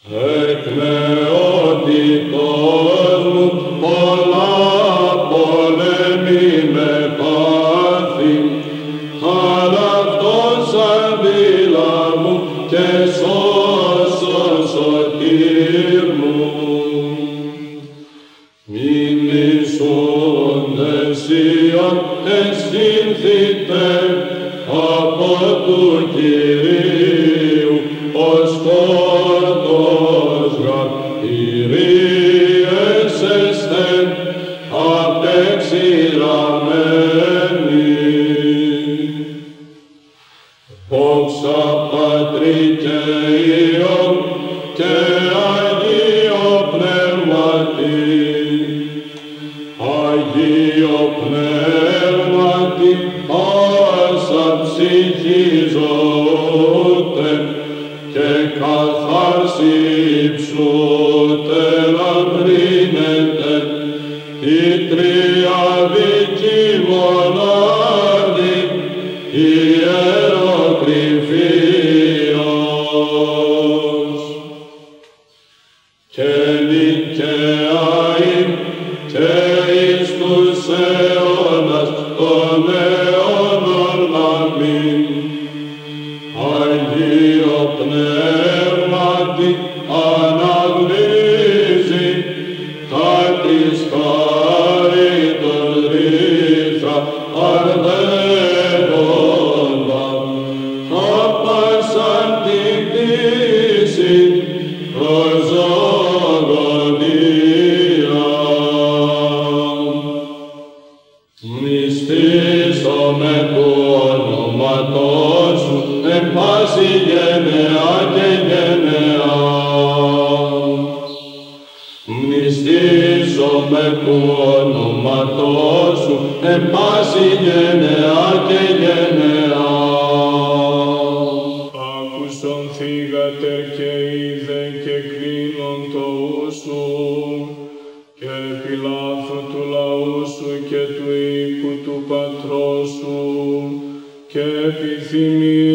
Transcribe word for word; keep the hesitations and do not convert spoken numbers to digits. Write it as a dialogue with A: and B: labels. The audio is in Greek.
A: Εκνεότητος μου πολλά πολέμη με πάθη, αλλά αυτός αντίλα μου και σώσον σωτήρ μου. Μην ισούντες Ιων εσύνθητε από του Κυρίου ως φώτος γραφηρίες εσθεν απεξηραμένοι. Δόξα Πατρί και Υιό και Αγίο Πνεύματι, Αγίο Πνεύματι, πάσα ψυχή ζώτε και καθάρση υψούτε λαμπρύνετε τη τριαδική μονάδη ιεροκρηφίος. Και νικαίοι και εις τους αιώνας των αιώνων αμήν. Αγίο Πνεύματι αναβλύζει τα της χάριτος ρήθρα αρδεύοντα, άπασαν την κτήση προς ζωογονία. Μνηστήσομαι του ονόματός σου εν πάση γενεά και γενεά. Μνηστήσομαι του ονόματός σου εν πάση γενεά και γενεά.
B: Άκουσον θύγατερ και είδε και κλείνον το ου σου, και επιλάθου του λαού σου και του οίκου του πατρός σου, και επιθυμεί